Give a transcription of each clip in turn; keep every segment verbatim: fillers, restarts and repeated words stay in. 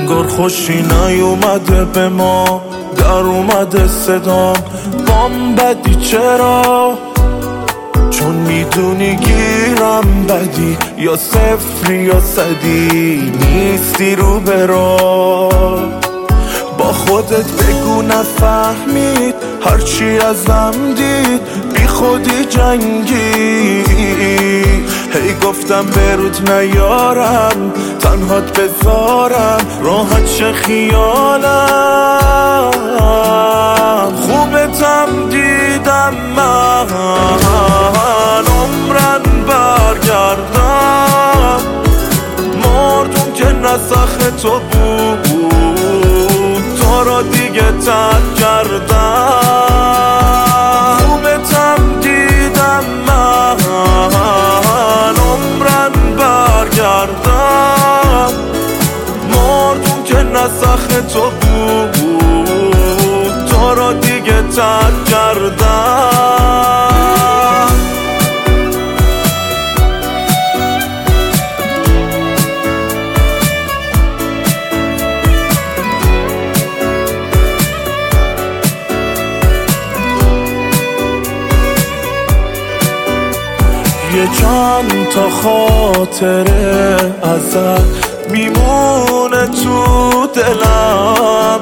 انگار خوشی نیومده به ما، در اومده صدام بام بدی چرا؟ چون میدونی گیرم بدی، یا صفری یا صدی، نیستی رو برا. با خودت بگو نفهمید، هرچی ازم دید بی خودی جنگی. هی گفتم برود نیارم، تنهات بذارم، راحت چه خیالم. خوبتم دیدم من، عمرن برگردم. مردم که نسخ تو بود، تو را دیگه ترک کردم. خوبتم دیدم من، عمرن برگردم. مردم که نسخ تو بود، تو را دیگه ترک کردم. یه چند تا خاطره ازت میمونه تو دلم.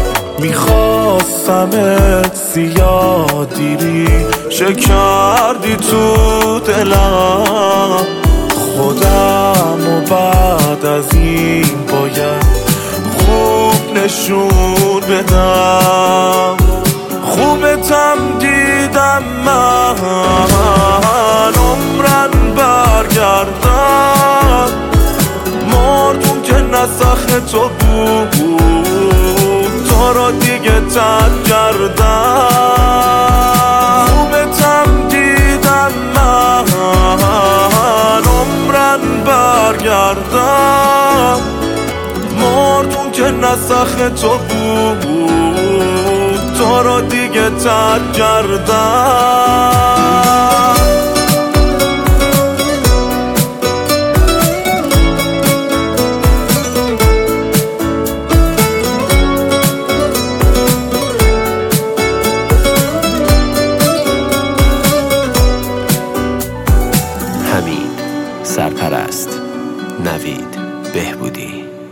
میخواستمت زیاد دیری، شکردی تو دلم. خودم و بعد از این باید خوب نشون بدم. خوبتم دیدم من، عمرن برگردم. مردم که نسخ تو بود، تو را دیگه ترک کردم. خوبتم دیدم من، عمرن برگردم. مردم که نسخ تو بود، تو را دیگه ترک کردم. حمید سرپرست، نوید بهبودی.